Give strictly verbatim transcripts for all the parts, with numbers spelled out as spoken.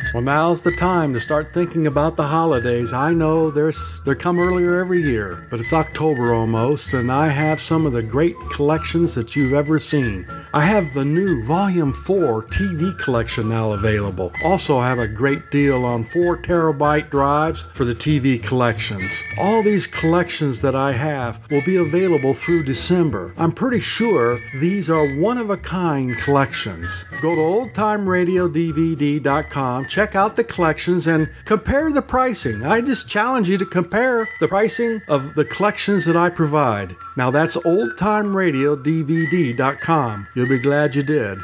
Well, now's the time to start thinking about the holidays. I know there's they come earlier every year, but it's October almost, and I have some of the great collections that you've ever seen. I have the new Volume four T V collection now available. Also have a great deal on four terabyte drives for the T V collections. All these collections that I have will be available through December. I'm pretty sure these are one-of-a-kind collections. Go to old time radio D V D dot com, check out the collections, and compare the pricing. I just challenge you to compare the pricing of the collections that I provide. Now that's old time radio D V D dot com. You'll be glad you did.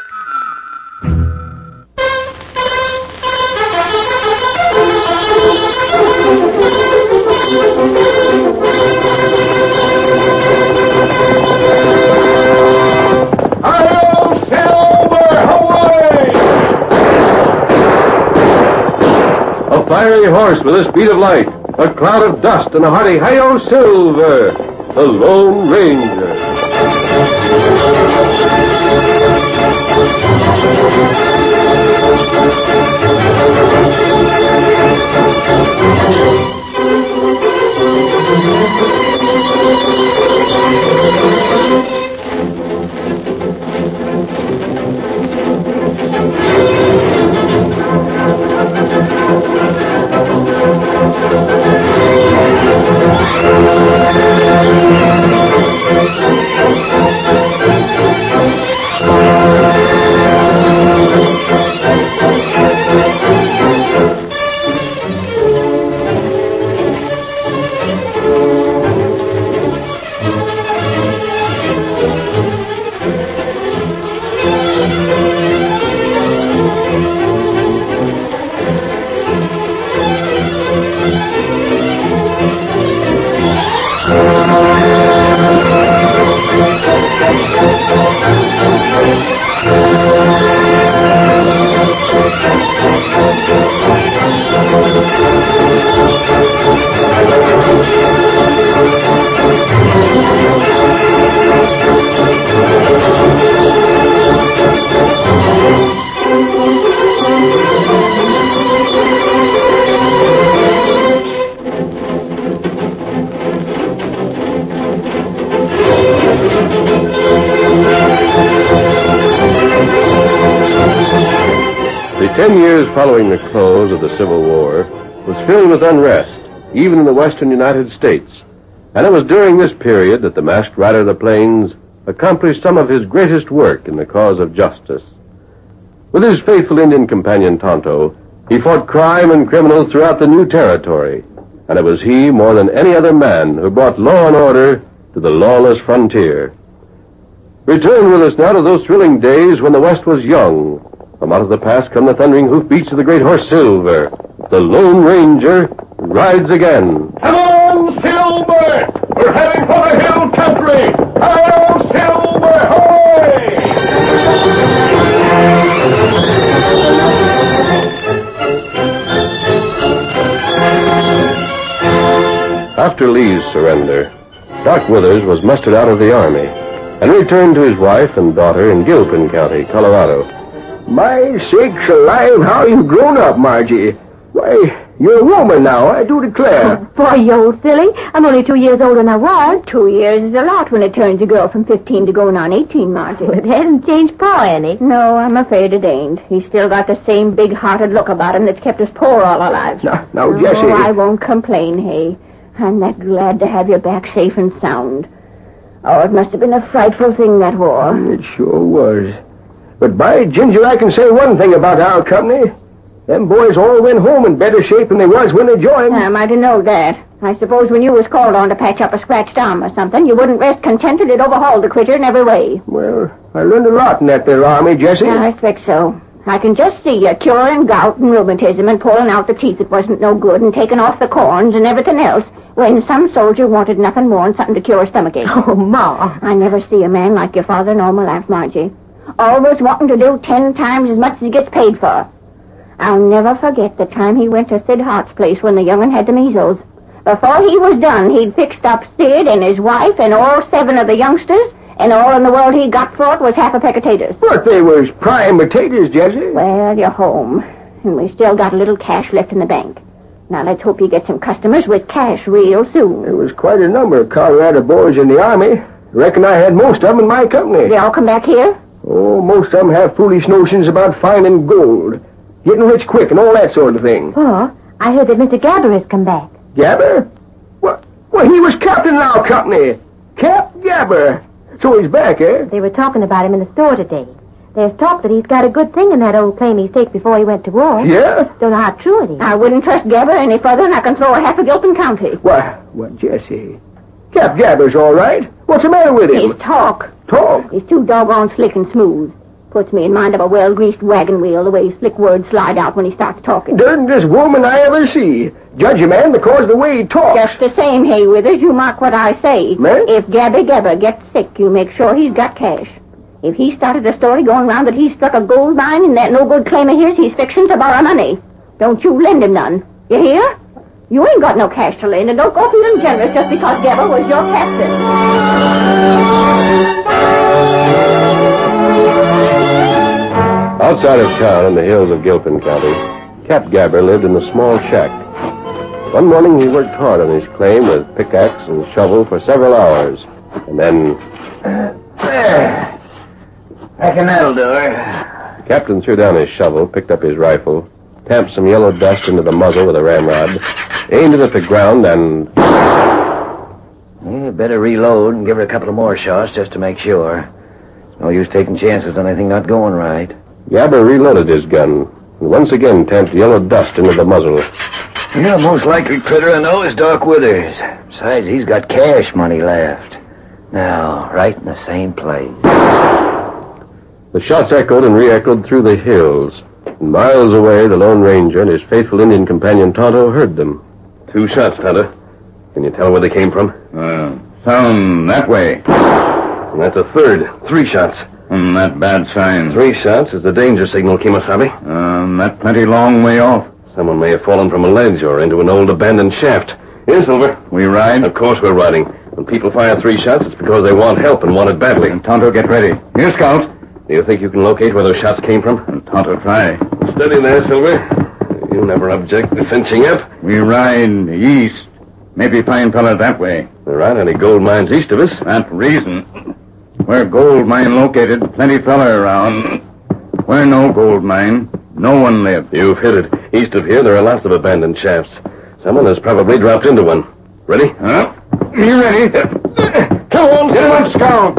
Fiery horse with the speed of light, a cloud of dust, and a hearty Hi-Yo Silver, the Lone Ranger. Ten years following the close of the Civil War was filled with unrest, even in the western United States. And it was during this period that the Masked Rider of the Plains accomplished some of his greatest work in the cause of justice. With his faithful Indian companion Tonto, he fought crime and criminals throughout the new territory, and it was he, more than any other man, who brought law and order to the lawless frontier. Return with us now to those thrilling days when the West was young. From out of the past come the thundering hoofbeats of the great horse Silver. The Lone Ranger rides again. Come on, Silver! We're heading for the hill country! Hello, Silver! Hoy! After Lee's surrender, Doc Withers was mustered out of the Army and returned to his wife and daughter in Gilpin County, Colorado. My sakes alive, how you've grown up, Margie. Why, you're a woman now, I do declare. Oh, boy, you old silly. I'm only two years older than I was. Two years is a lot when it turns a girl from fifteen to going on eighteen, Margie. Well, it hasn't changed Pa any. No, I'm afraid it ain't. He's still got the same big-hearted look about him that's kept us poor all our lives. Now, now, oh, Jessie... I won't complain, Hay. I'm that glad to have you back safe and sound. Oh, it must have been a frightful thing, that war. It sure was. But by Ginger, I can say one thing about our company. Them boys all went home in better shape than they was when they joined. I might have known that. I suppose when you was called on to patch up a scratched arm or something, you wouldn't rest content till you'd overhauled the critter in every way. Well, I learned a lot in that there army, Jessie. Yeah, I expect so. I can just see you curing gout and rheumatism and pulling out the teeth that wasn't no good and taking off the corns and everything else when some soldier wanted nothing more than something to cure a stomachache. Oh, Ma. I never see a man like your father in all my life, Margie. Always wanting to do ten times as much as he gets paid for. I'll never forget the time he went to Sid Hart's place when the young'un had the measles. Before he was done, he'd fixed up Sid and his wife and all seven of the youngsters, and all in the world he got for it was half a peck of taters. But they was prime potatoes, Jessie. Well, you're home. and we still got a little cash left in the bank. Now let's hope you get some customers with cash real soon. There was quite a number of Colorado boys in the Army. Reckon I had most of them in my company. They all come back here? Oh, most of them have foolish notions about finding gold. Getting rich quick and all that sort of thing. Pa, I heard that Mister Gabber has come back. Gabber? What? Well, he was captain in our company. Cap Gabber. So he's back, eh? They were talking about him in the store today. There's talk that he's got a good thing in that old claim he staked before he went to war. Yeah? Don't know how true it is. I wouldn't trust Gabber any further than I can throw a half of Gilpin County. Why, what, Jesse? Cap Gabber's all right. What's the matter with him? His talk. Talk? He's too doggone slick and smooth. Puts me in mind of a well-greased wagon wheel, the way slick words slide out when he starts talking. Darndest woman I ever see. Judge a man because of the way he talks. Just the same, Hay Withers, you mark what I say. Ma'am? If Gabby Gabber gets sick, you make sure he's got cash. If he started a story going round that he struck a gold mine in that no-good claim of his, he's fixing to borrow money. Don't you lend him none. You hear? You ain't got no cash to lend, and don't go feeling generous just because Gabber was your captain. Outside of town in the hills of Gilpin County, Cap Gabber lived in a small shack. One morning he worked hard on his claim with pickaxe and shovel for several hours. And then... There. Reckon that'll do her. The captain threw down his shovel, picked up his rifle, tamped some yellow dust into the muzzle with a ramrod, aimed it at the ground, and... You better reload and give her a couple of more shots just to make sure. It's no use taking chances on anything not going right. Gabber reloaded his gun, and once again tamped yellow dust into the muzzle. Yeah, most likely critter I know is Doc Withers. Besides, he's got cash money left. Now, right in the same place. The shots echoed and re-echoed through the hills. And miles away, the Lone Ranger and his faithful Indian companion Tonto heard them. Two shots, Tonto. Can you tell where they came from? Uh, sound that way. And that's a third. Three shots. Mm, that bad sign. Three shots is the danger signal, Kimasabi. Um, that plenty long way off. Someone may have fallen from a ledge or into an old abandoned shaft. Here, Silver. We ride? Of course we're riding. When people fire three shots, it's because they want help and want it badly. And Tonto, get ready. Here, Scout. Do you think you can locate where those shots came from? And Tonto, try. Steady there, Silver. You never object to cinching up. We ride east. Maybe find fella that way. There aren't any gold mines east of us. That reason. Where gold mine located, plenty fella around. Where no gold mine, no one lives. You've hit it. East of here, there are lots of abandoned shafts. Someone has probably dropped into one. Ready? Huh? Me ready. Come on, get him up, Scout.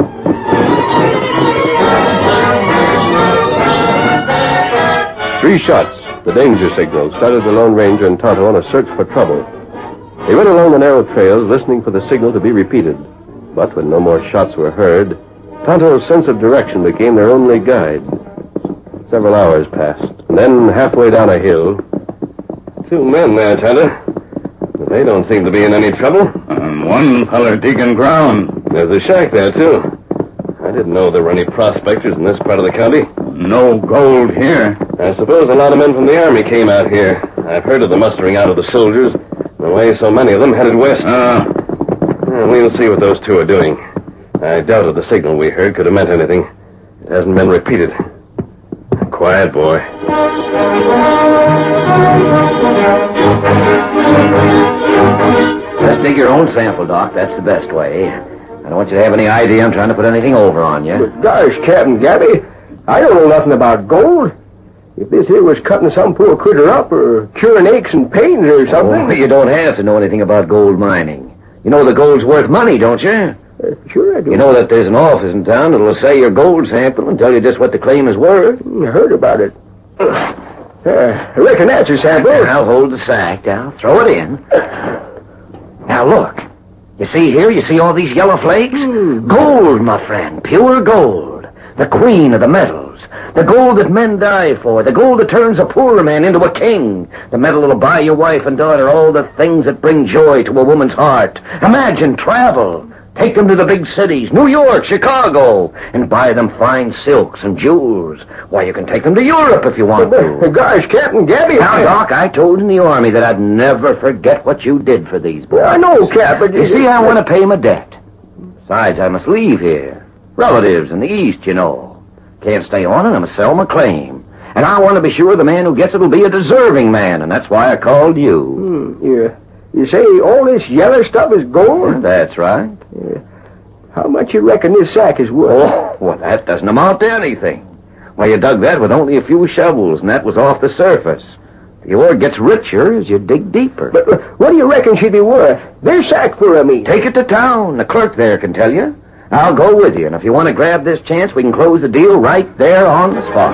Three shots, the danger signal, started the Lone Ranger and Tonto on a search for trouble. They went along the narrow trails, listening for the signal to be repeated. But when no more shots were heard, Tonto's sense of direction became their only guide. Several hours passed, and then halfway down a hill... Two men there, Tonto. They don't seem to be in any trouble. And one feller digging ground. There's a shack there, too. I didn't know there were any prospectors in this part of the county. No gold here. I suppose a lot of men from the Army came out here. I've heard of the mustering out of the soldiers. The way so many of them headed west. Ah. Uh, we'll see what those two are doing. I doubted the signal we heard could have meant anything. It hasn't been repeated. Quiet, boy. Just dig your own sample, Doc. That's the best way. I don't want you to have any idea I'm trying to put anything over on you. But gosh, Captain Gabby, I don't know nothing about gold. If this here was cutting some poor critter up or curing aches and pains or something... Oh, you don't have to know anything about gold mining. You know the gold's worth money, don't you? Uh, sure I do. You know that there's an office in town that'll assay your gold sample and tell you just what the claim is worth. I heard about it. Uh, I reckon that's a sample. I'll hold the sack. Now, throw it in. Now, look. You see here? You see all these yellow flakes? Mm. Gold, my friend. Pure gold. The queen of the metals. The gold that men die for. The gold that turns a poor man into a king. The metal that'll buy your wife and daughter all the things that bring joy to a woman's heart. Imagine travel. Take them to the big cities, New York, Chicago, and buy them fine silks and jewels. Why, you can take them to Europe if you want to. Gosh, Captain Gabby... Now, I... Doc, I told in the Army that I'd never forget what you did for these boys. I know, Cap, but... You see, I want to pay my debt. Besides, I must leave here. Relatives in the East, you know. Can't stay on, and I must sell my claim. And I want to be sure the man who gets it will be a deserving man, and that's why I called you. Hmm. You, you say all this yellow stuff is gold? That's right. Yeah. How much you reckon this sack is worth? Oh, well, that doesn't amount to anything. Why, you dug that with only a few shovels, and that was off the surface. The ore gets richer as you dig deeper. But uh, what do you reckon she'd be worth? This sack for I mean. Take it to town. The clerk there can tell you. I'll go with you, and if you want to grab this chance, we can close the deal right there on the spot.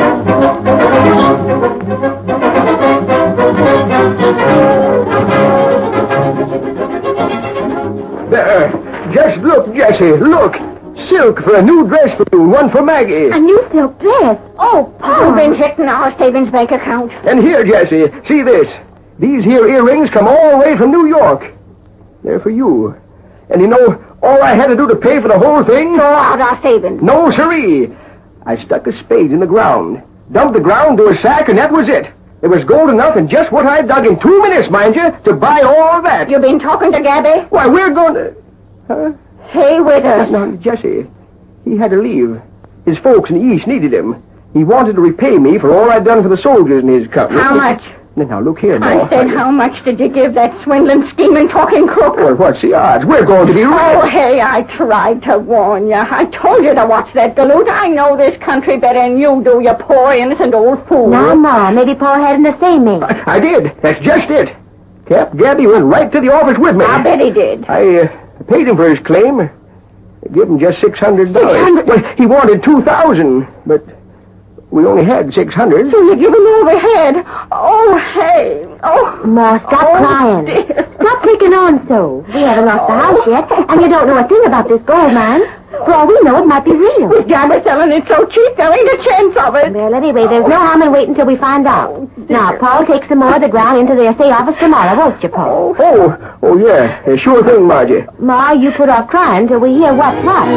There. Just look, Jesse, look. Silk for a new dress for you, one for Maggie. A new silk dress? Oh, Paul. You've been hitting our savings bank account. And here, Jesse, see this. These here earrings come all the way from New York. They're for you. And you know, all I had to do to pay for the whole thing? Throw out our savings. No, siree. I stuck a spade in the ground, dumped the ground to a sack, and that was it. There was gold enough in just what I dug in two minutes, mind you, to buy all that. You been talking to Gabby? Why, we're going to... Huh? Stay with us. Now, Jesse, he had to leave. His folks in the East needed him. He wanted to repay me for all I'd done for the soldiers in his company. How much? Now, look here, I now. said, how much did you give that swindling, scheming, talking crook? Well, what's the odds? We're going to be rich. Oh, hey, I tried to warn you. I told you to watch that galoot. I know this country better than you do, you poor, innocent old fool. Now, Ma, maybe Paul had him the same name. I, I did. That's just it. Cap Gabby went right to the office with me. I bet he did. I uh, paid him for his claim. I gave him just six hundred dollars. six hundred? Well, he wanted two thousand, but we only had six hundred. So you give him overhead. Oh, hey. Oh, Ma, stop oh, crying. dear. Stop taking on so. We haven't lost the house yet, and you don't know a thing about this gold mine. For all we know, it might be real. With Gabby selling it so cheap, there ain't a chance of it. Well, anyway, there's no harm in waiting until we find out. Now, Paul, take some more of the ground into the assay office tomorrow, won't you, Paul? Oh, oh, yeah. Uh, sure thing, Margie. Ma, you put off crying till we hear what's what.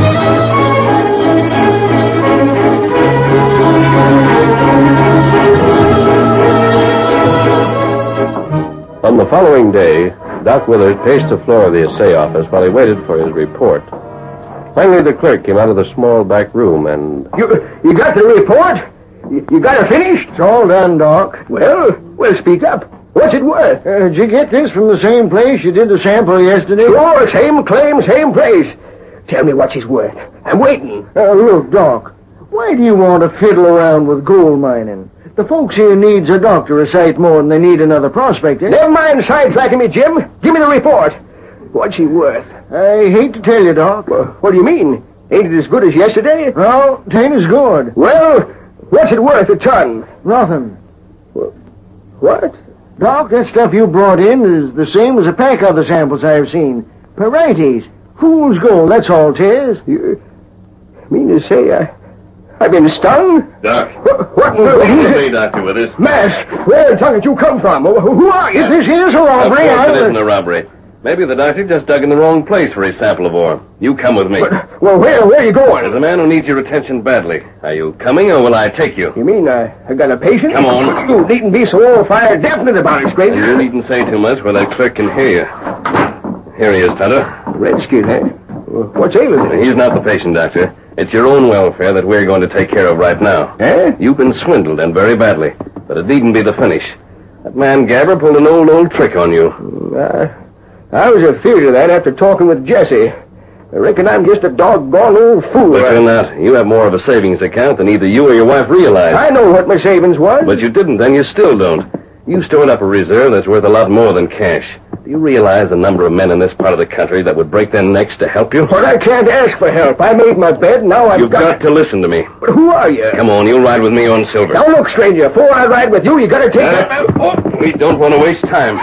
On the following day, Doc Willard paced the floor of the assay office while he waited for his report. Finally, the clerk came out of the small back room and... You you got the report? You, you got it finished? It's all done, Doc. Well, well, speak up. What's it worth? Uh, did you get this from the same place you did the sample yesterday? Sure, same claim, same place. Tell me what she's worth. I'm waiting. Uh, look, Doc, why do you want to fiddle around with gold mining? The folks here needs a doctor a sight more than they need another prospector. Never mind sidetracking me, Jim. Give me the report. What's she worth? I hate to tell you, Doc. Well, what do you mean? Ain't it as good as yesterday? No, tain't as good. Well, what's it worth a ton? Nothing. What? Doc, that stuff you brought in is the same as a pack of the samples I've seen. Parietes. Fool's gold, that's all 'tis. You mean to say I... I've been stung? Doc. What? What in the... Hey, Doctor Withers. Mask, where the tongue did you come from? Who are you? This is a robbery. Of course it isn't a robbery. Maybe the doctor just dug in the wrong place for his sample of ore. You come with me. But, well, where, where are you going? There's a man who needs your attention badly. Are you coming, or will I take you? You mean I, I got a patient? Come on. You needn't be so all-fired definite about it, stranger. You needn't say too much where that clerk can hear you. Here he is, Tonto. Redskin, eh? Well, what's ailing him? He's not the patient, Doctor. It's your own welfare that we're going to take care of right now. Eh? You've been swindled, and very badly. But it needn't be the finish. That man Gabber pulled an old, old trick on you. Uh, I was afeard of that after talking with Jesse. I reckon I'm just a doggone old fool. But you're not. You have more of a savings account than either you or your wife realize. I know what my savings was. But you didn't, and you still don't. You stored up a reserve that's worth a lot more than cash. Do you realize the number of men in this part of the country that would break their necks to help you? But I can't ask for help. I made my bed, now I've You've got... got to listen to me. But who are you? Come on, you'll ride with me on Silver. Now look, stranger, before I ride with you, you gotta take... Uh, oh, we don't want to waste time.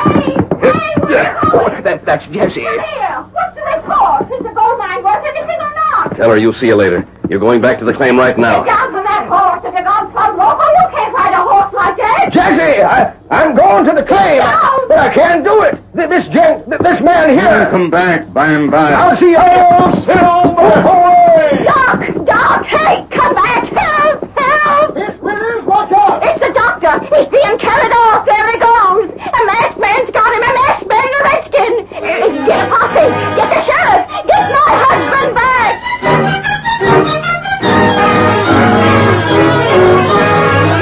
Oh, that, that's Jesse. Here, what's the report? Is the gold mine worth anything or not? Tell her you'll see you later. You're going back to the claim right now. Get down from that horse. If you're gone plumb local, you can't ride a horse like that. Jesse, I, I'm going to the claim. No. But I can't do it. Th- This gent, th- this man here. Come back by and by. I'll see you. Oh, Silver Boy! Doc, Doc, hey, come back. Help, help. It's Withers, watch out. It's the doctor. He's being carried off. There he goes. A masked man's got him. A masked man, a redskin. Uh, Get a posse. Get the sheriff. Get my husband back.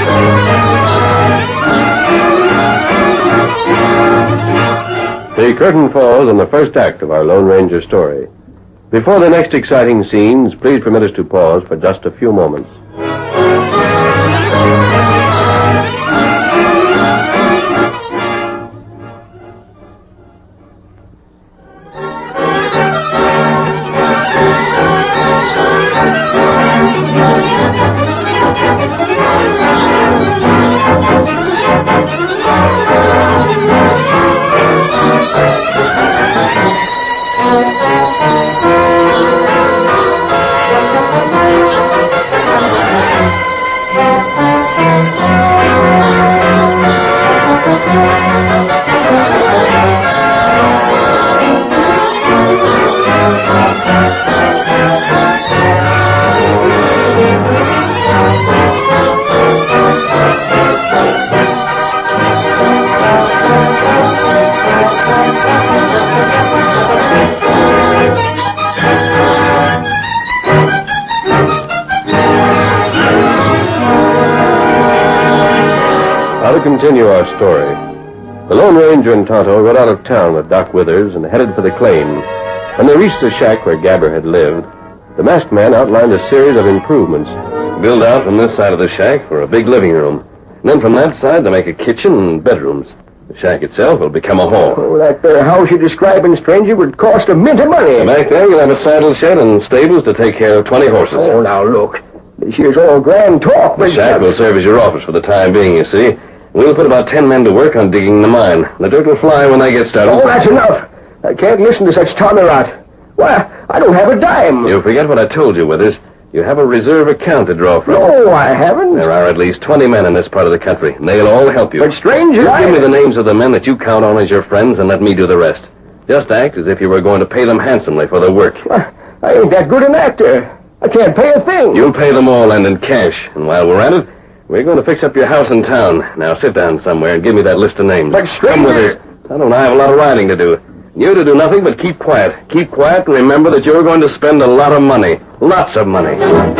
curtain falls on the first act of our Lone Ranger story. Before the next exciting scenes, please permit us to pause for just a few moments. To continue our story, the Lone Ranger and Tonto rode out of town with Doc Withers and headed for the claim. When they reached the shack where Gabber had lived, the masked man outlined a series of improvements. Build out from this side of the shack for a big living room, and then from that side to make a kitchen and bedrooms. The shack itself will become a hall. Oh, that there house you're describing, stranger, would cost a mint of money. Back there, you'll have a saddle shed and stables to take care of twenty horses. Oh, now look. This here's all grand talk, but... The shack will serve as your office for the time being, you see. We'll put about ten men to work on digging the mine. The dirt will fly when they get started. Oh, that's enough. I can't listen to such tommy rot. Why, I don't have a dime. You forget what I told you, Withers. You have a reserve account to draw from. No, I haven't. There are at least twenty men in this part of the country, and they'll all help you. But, stranger, you I... give me the names of the men that you count on as your friends, and let me do the rest. Just act as if you were going to pay them handsomely for their work. Well, I ain't that good an actor. I can't pay a thing. You'll pay them all, and in cash. And while we're at it, we're going to fix up your house in town. Now sit down somewhere and give me that list of names. But, stranger... Come with us. Tonto and I have a lot of riding to do. You to do nothing but keep quiet. Keep quiet and remember that you're going to spend a lot of money. Lots of money.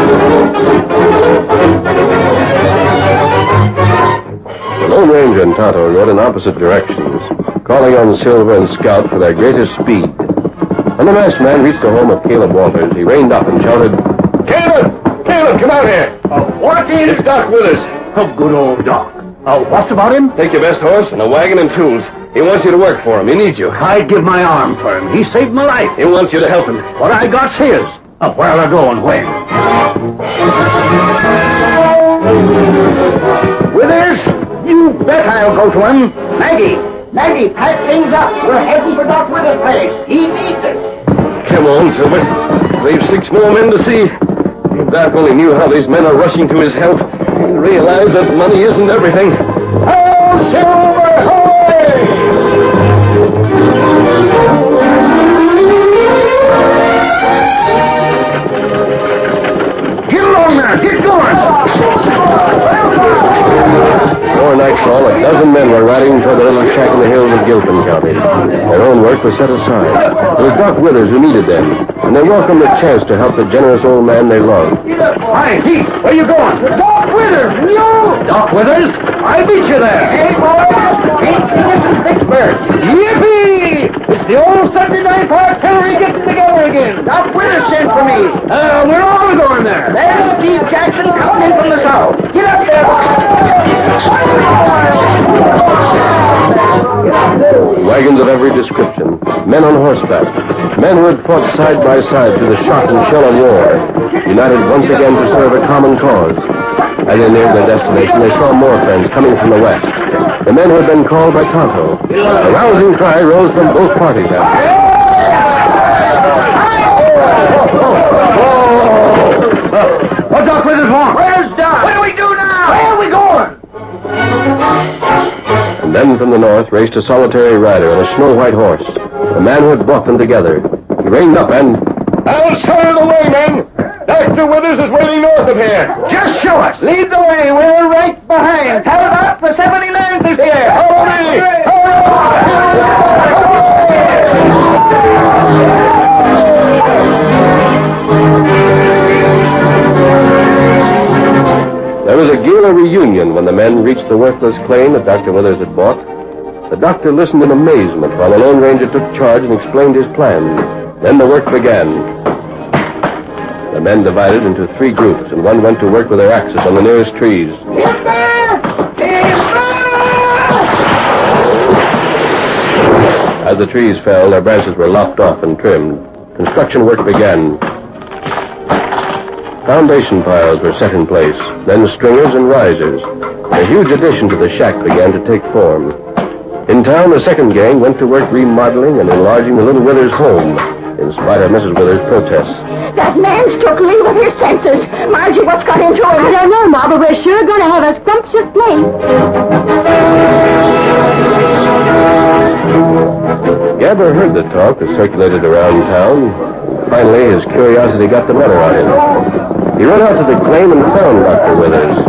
The Lone Ranger and Tonto rode in opposite directions, calling on Silver and Scout for their greatest speed. When the masked man reached the home of Caleb Walters, he reined up and shouted, Caleb! Caleb, come out here! Uh, what is... It's Doc Withers. Oh, good old Doc. Uh, what's about him? Take your best horse and a wagon and tools. He wants you to work for him. He needs you. I'd give my arm for him. He saved my life. He wants you to help him. What I got's his. Uh, where'll I go and when? Withers, you bet I'll go to him. Maggie, Maggie, pack things up. We're heading for Doc Withers' place. He needs us. Come on, Silver. Leave six more men to see. If Doc only knew how these men are rushing to his help, he'd realize that money isn't everything. Oh, Silver, hoy! Get along there. Get going. Before nightfall, a dozen men were riding toward the little shack in the hills of Gilpin County. Their own work was set aside. It was Doc Withers who needed them, and they welcomed the chance to help the generous old man they loved. Hi, Pete. Where you going? Doc Withers. And you? Doc Withers? I beat you there. Hey, boys. Pete Phoenix and Vicksburg. Yippee! It's the old seventy-ninth Artillery getting together again. Doc Withers sent for me. Uh, we're all going there. There's Steve Jackson coming in from the south. Get up there, Wagons of every description, men on horseback, men who had fought side by side through the shot and shell of war, united once again to serve a common cause. As they neared their destination, they saw more friends coming from the west, the men who had been called by Tonto. A rousing cry rose from both parties. What Doc Withers want? Where's Doc? What do we do now? Where are we going? And then from the north raced a solitary rider on a snow-white horse, the man who had brought them together. He reined up and... I'll show you the way, men. Doctor Withers is waiting north of here. Just show us. Lead the way. We're right behind. Tell it out for seventy-ninth is here. Hurry! There was a gala reunion when the men reached the worthless claim that Doctor Withers had bought. The doctor listened in amazement while the Lone Ranger took charge and explained his plans. Then the work began. The men divided into three groups, and one went to work with their axes on the nearest trees. As the trees fell, their branches were lopped off and trimmed. Construction work began. Foundation piles were set in place, then stringers and risers. A huge addition to the shack began to take form. In town, the second gang went to work remodeling and enlarging the little Withers home, in spite of Missus Withers' protests. That man's took leave of his senses. Margie, what's got into him? I don't know, Ma, but we're sure going to have a scrumptious place. Gabber heard the talk that circulated around town. Finally, his curiosity got the better on him. He ran out to the claim and found Doctor Withers.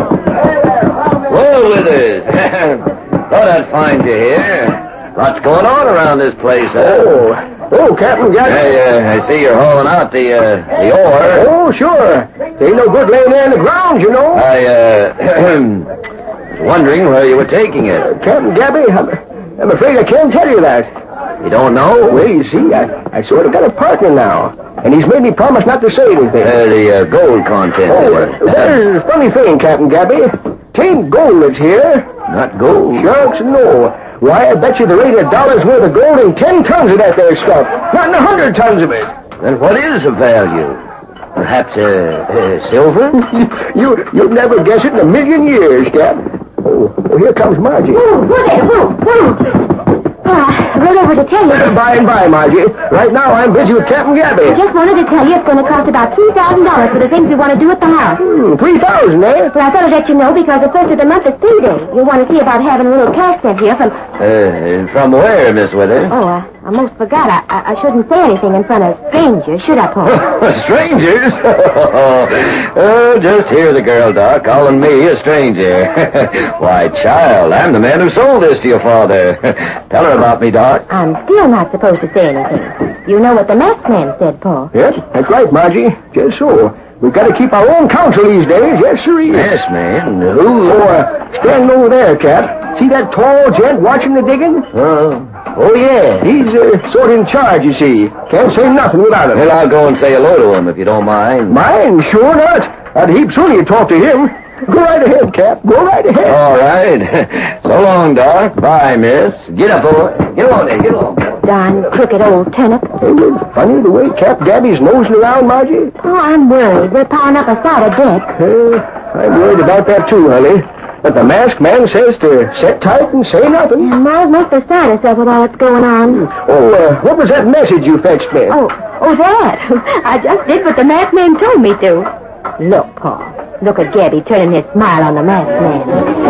Well, Withers, thought I'd find you here. What's going on around this place, huh? Oh, oh, Captain Gabby. Hey, uh, I see you're hauling out the, uh, the ore. Oh, sure. Ain't no good laying there in the ground, you know. I, uh, was wondering where you were taking it. Uh, Captain Gabby, I'm, I'm afraid I can't tell you that. You don't know? Well, you see, I, I sort of got a partner now, and he's made me promise not to say anything. Uh, the uh, gold content. Oh, uh, there's a funny thing, Captain Gabby. Tain't gold that's here. Not gold. Shucks, no. Why, I bet you the rate of dollars worth of gold in ten tons of that there stuff. Not in a hundred tons of it. Then what is the value? Perhaps, uh, uh silver? you, you'd never guess it in a million years, Cap. Oh, well, here comes Margie. Whoa, whoa there, whoa, whoa. Oh, I rode over to tell you. By and by, Margie. Right now, I'm busy with Captain Gabby. I just wanted to tell you it's going to cost about three thousand dollars for the things we want to do at the house. Hmm, three thousand, eh? Well, I thought I'd let you know because the first of the month is payday. You want to see about having a little cash sent here from... Uh, from where, Miss Withers? Oh, uh, I almost forgot. I, I, I shouldn't say anything in front of strangers, should I, Paul? Strangers? Oh, just hear the girl, Doc, calling me a stranger. Why, child, I'm the man who sold this to your father. Tell her about me, Doc. I'm still not supposed to say anything. You know what the masked man said, Paul. Yes, that's right, Margie. Just so. We've got to keep our own counsel these days. Yes, sir. Yes, man. Who? Oh, uh, standing over there, Cap. See that tall gent watching the digging? Uh, oh, yeah. He's uh, sort of in charge, you see. Can't say nothing without him. Well, I'll go and say hello to him if you don't mind. Mind? Sure not. I'd heap sooner you talk to him. Go right ahead, Cap. Go right ahead. All right. So long, Doc. Bye, miss. Get up, boy. Get along there. Get along. Darn crooked old turnip. Ain't it funny the way Cap Gabby's nosing around, Margie? Oh, I'm worried. We're powering up a side of deck. Uh, I'm worried about that, too, honey. But the masked man says to sit tight and say nothing. And Miles must have signed herself with all that's going on. Oh, uh, what was that message you fetched me? Oh, oh, that. I just did what the masked man told me to. Look, Paul. Look at Gabby turning his smile on the masked man.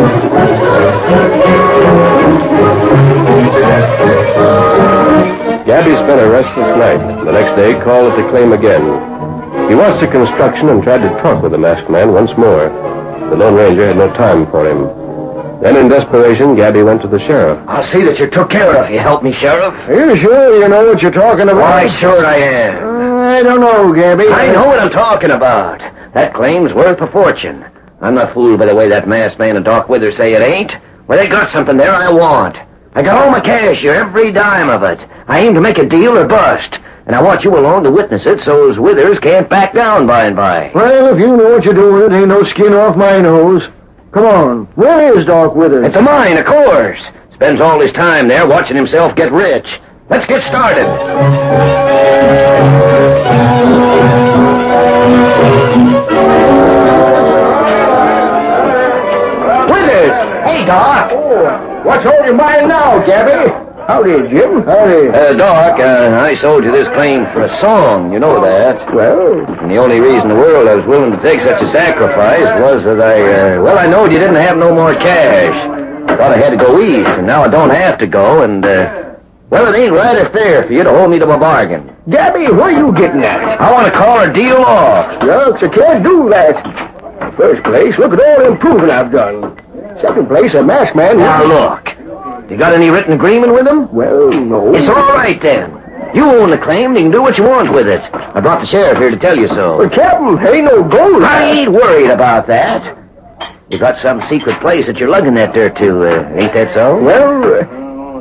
Gabby spent a restless night. The next day, called at the claim again. He watched the construction and tried to talk with the masked man once more. The Lone Ranger had no time for him. Then, in desperation, Gabby went to the sheriff. I'll see that you're took care of. You help me, Sheriff? Are you sure you know what you're talking about? Why, sure I am. Uh, I don't know, Gabby. I know what I'm talking about. That claim's worth a fortune. I'm not fooled by the way that masked man and Doc Withers say it ain't. Well, they got something there I want. I got all my cash here, every dime of it. I aim to make a deal or bust. And I want you along to witness it so's Withers can't back down by and by. Well, if you know what you're doing, it ain't no skin off my nose. Come on. Where is Doc Withers? At the mine, of course. Spends all his time there watching himself get rich. Let's get started. Withers! Hey, Doc! Oh, what's on your mind now, Gabby? Howdy, Jim. Howdy. Uh, Doc, uh, I sold you this claim for a song. You know that. Well? And the only reason in the world I was willing to take such a sacrifice was that I, uh, well, I knowed you didn't have no more cash. I thought I had to go east, and now I don't have to go, and, uh, well, it ain't right or fair for you to hold me to my bargain. Gabby, where you getting at? I want to call our deal off. Shucks, I can't do that. First place, look at all the improving I've done. Second place, a masked man... Now, look. You got any written agreement with him? Well, no. It's all right, then. You own the claim, and you can do what you want with it. I brought the sheriff here to tell you so. But, Captain, ain't no gold. I ain't worried about that. You got some secret place that you're lugging that dirt to, uh, ain't that so? Well, uh,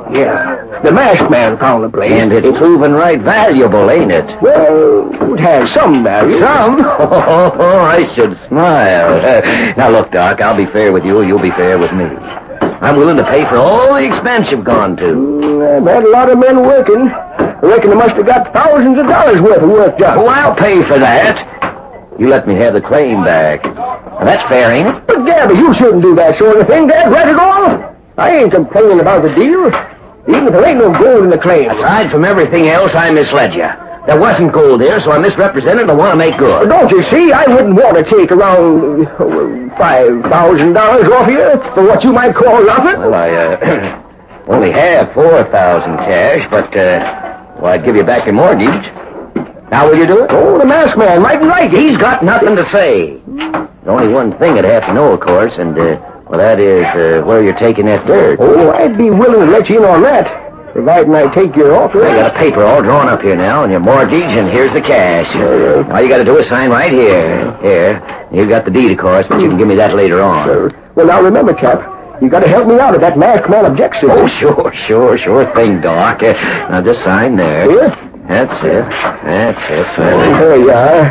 Yeah. The masked man found the place. And it's proven right valuable, ain't it? Well, it has some value. Some? Oh, I should smile. Now, look, Doc, I'll be fair with you, you'll be fair with me. I'm willing to pay for all the expense you've gone to. Mm, I've had a lot of men working. I reckon they must have got thousands of dollars worth of work done. Oh, I'll pay for that. You let me have the claim back. Now, that's fair, ain't it? But, Gabby, you shouldn't do that sort of thing, Dad. Let it go. I ain't complaining about the deal, even if there ain't no gold in the claim. Aside from everything else, I misled you. There wasn't gold there, so I misrepresented and I want to make good. Don't you see? I wouldn't want to take around uh, five thousand dollars off you for what you might call nothing. Well, I uh, only have four thousand cash, but uh, well, I'd give you back your mortgage. Now will you do it? Oh, the masked man mightn't like it. He's got nothing to say. There's only one thing I'd have to know, of course, and uh, well, that is uh, where you're taking that dirt. Oh, I'd be willing to let you in on that, providing I take your offer. I got a paper all drawn up here now, and your mortgage, and here's the cash. Uh, All you got to do is sign right here. Here. You got the deed, of course, but you can give me that later on. Uh, well, now remember, Cap, you got to help me out if that masked man objects to it. Oh, sure, sure, sure thing, Doc. Uh, now just sign there. Here? That's it. That's it. So There you are.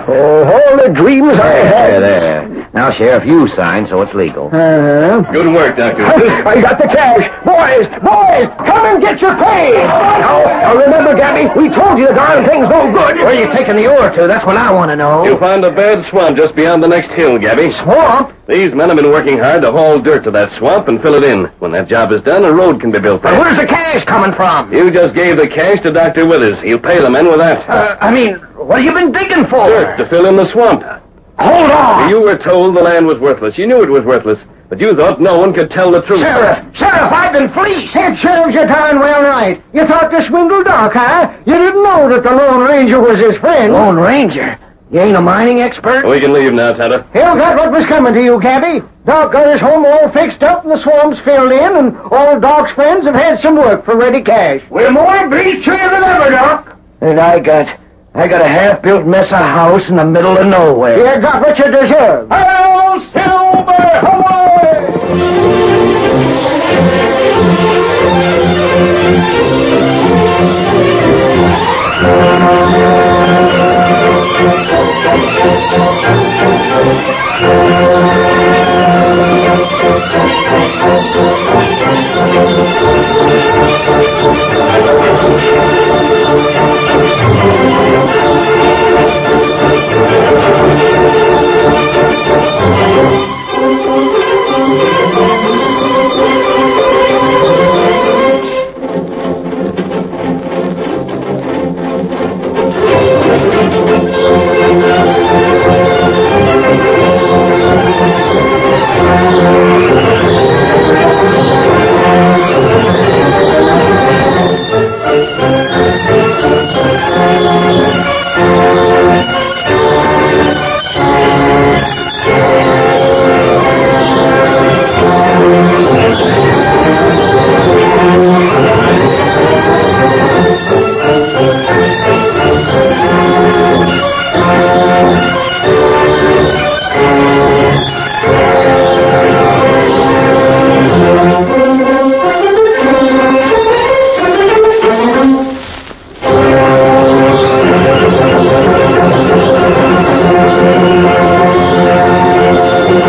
Oh, all the dreams I had. There, there. Now, Sheriff, you sign, so it's legal. Uh-huh. Good work, Doctor. I got the cash. Boys, boys, come and get your pay. Now, now remember, Gabby, we told you the darn thing's no good. Where are you taking the ore to? That's what I want to know. You found a bad swamp just beyond the next hill, Gabby. Swamp? These men have been working hard to haul dirt to that swamp and fill it in. When that job is done, a road can be built there. Where's the cash coming from? You just gave the cash to Doctor Withers. He'll pay the men with that. Uh, I mean, what have you been digging for? Dirt to fill in the swamp. Hold on. You were told the land was worthless. You knew it was worthless, but you thought no one could tell the truth. Sheriff, Sheriff, I've been fleeced. That serves you darn well right. You thought to swindle Doc, huh? You didn't know that the Lone Ranger was his friend. Lone Ranger? You ain't a mining expert? We can leave now, Tonto. He'll got what was coming to you, Cabby. Doc got his home all fixed up and the swamps filled in, and all Doc's friends have had some work for ready cash. We're more breach here than ever, Doc. And I got, I got a half-built mess of house in the middle of nowhere. You got what you deserve. Hail Silver! Away!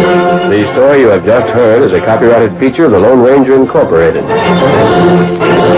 The story you have just heard is a copyrighted feature of the Lone Ranger Incorporated.